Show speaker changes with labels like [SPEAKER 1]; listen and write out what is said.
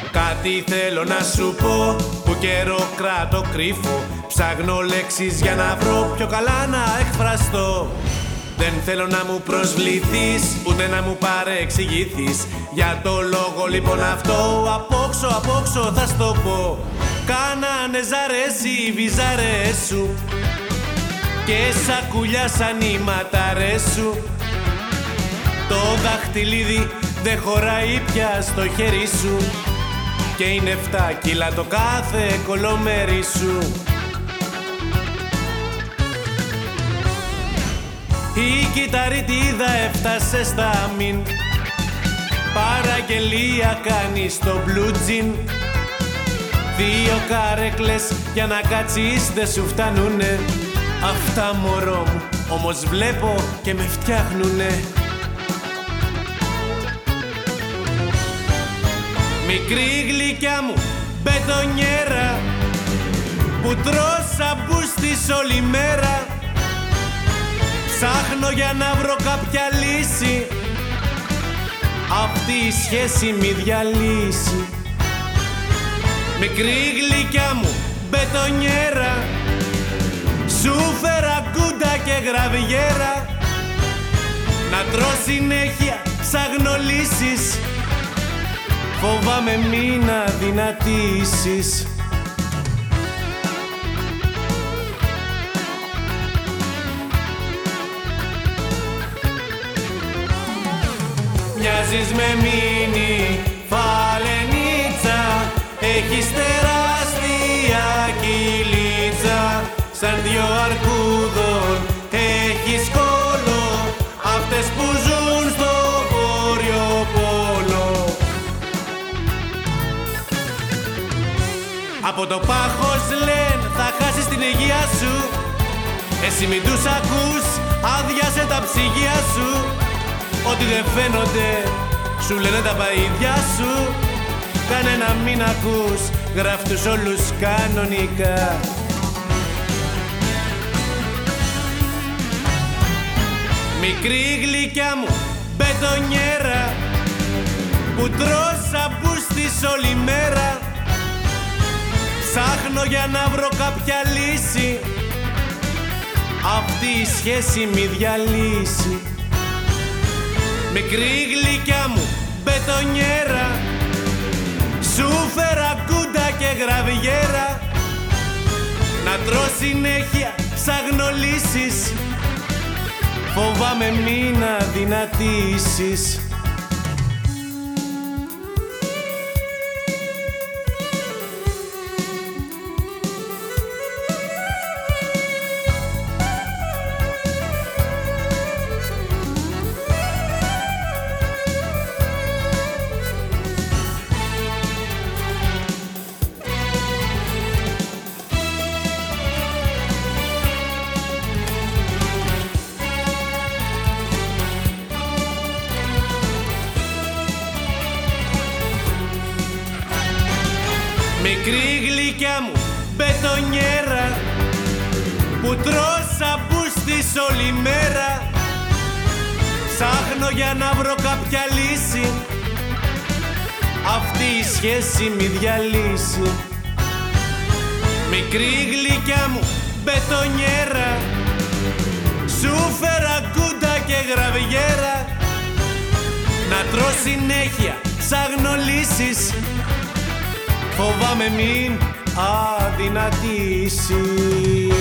[SPEAKER 1] Κάτι θέλω να σου πω, που καιρό κράτω κρύφο. Ψάχνω λέξεις για να βρω πιο καλά να εκφραστώ. Δεν θέλω να μου προσβληθείς, ούτε να μου παρεξηγηθείς. Για το λόγο λοιπόν αυτό, απόξω θα στο πω. Κάνανε ζαρές οι βυζαρές σου και σακουλιά σαν οι ματαρές σου. Το δαχτυλίδι δεν χωράει πια στο χέρι σου και είναι 7 κιλά το κάθε κολομέρι σου. Η κυταρίτιδα έφτασε στα μην. Παραγγελία κάνει στο μπλουτζιν. 2 καρέκλες για να κάτσεις δεν σου φτάνουνε. Αυτά μωρό μου, όμως βλέπω και με φτιάχνουνε. Μικρή γλυκιά μου μπετονιέρα που τρως σαμπούστης όλη μέρα. Ψάχνω για να βρω κάποια λύση, αυτή η σχέση μη διαλύσει. Μικρή γλυκιά μου μπετονιέρα, σου φέρα κούντα και γραβιέρα. Να τρως συνέχεια ψάχνω λύσεις, φοβάμαι μην αδυνατήσεις. Μοιάζεις με μίνι φαλενίτσα, έχεις τεράστια κυλίτσα. Σαν 2 αρκούδων έχεις κόλο, αυτές που ζουν στο Βόρειο Πόλο. Από το πάχος λένε θα χάσεις την υγεία σου. Εσύ μην τους ακούς, άδειασε τα ψυγεία σου. Ό,τι δεν φαίνονται σου λένε τα παΐδια σου. Κάνε να μην ακούς, γράφ' τους όλους κανονικά. Μικρή γλυκιά μου μπετονιέρα που τρως σαμπούστης όλη μέρα. Ψάχνω για να βρω κάποια λύση, αυτή η σχέση μη διαλύσει. Μικρή γλυκιά μου μπετονιέρα, σου φέρα κούντα και γραβιέρα. Να τρως συνέχεια ψάχνω λύσεις, φοβάμαι μην αδυνατήσεις. Μικρή γλυκιά μου μπετονιέρα που τρως σαμπούστης όλη μέρα. Ψάχνω για να βρω κάποια λύση, αυτή η σχέση μη διαλύσει. Μικρή γλυκιά μου μπετονιέρα, σου φέρα κούντα και γραβιέρα. Να τρως συνέχεια ψάχνω λύσεις, φοβάμαι μην αδυνατήσεις.